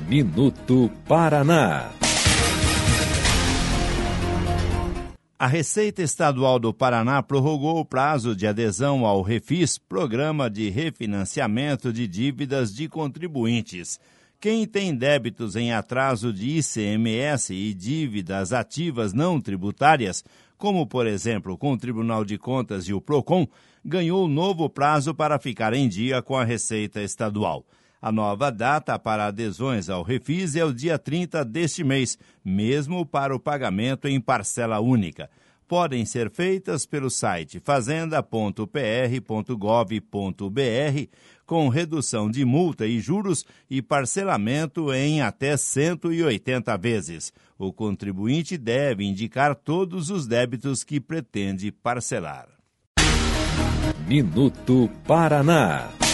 Minuto Paraná. A Receita Estadual do Paraná prorrogou o prazo de adesão ao Refis, Programa de Refinanciamento de Dívidas de Contribuintes. Quem tem débitos em atraso de ICMS e dívidas ativas não tributárias, como, por exemplo, com o Tribunal de Contas e o PROCON, ganhou novo prazo para ficar em dia com a Receita Estadual. A nova data para adesões ao Refis é o dia 30 deste mês, mesmo para o pagamento em parcela única. Podem ser feitas pelo site fazenda.pr.gov.br, com redução de multa e juros e parcelamento em até 180 vezes. O contribuinte deve indicar todos os débitos que pretende parcelar. Minuto Paraná.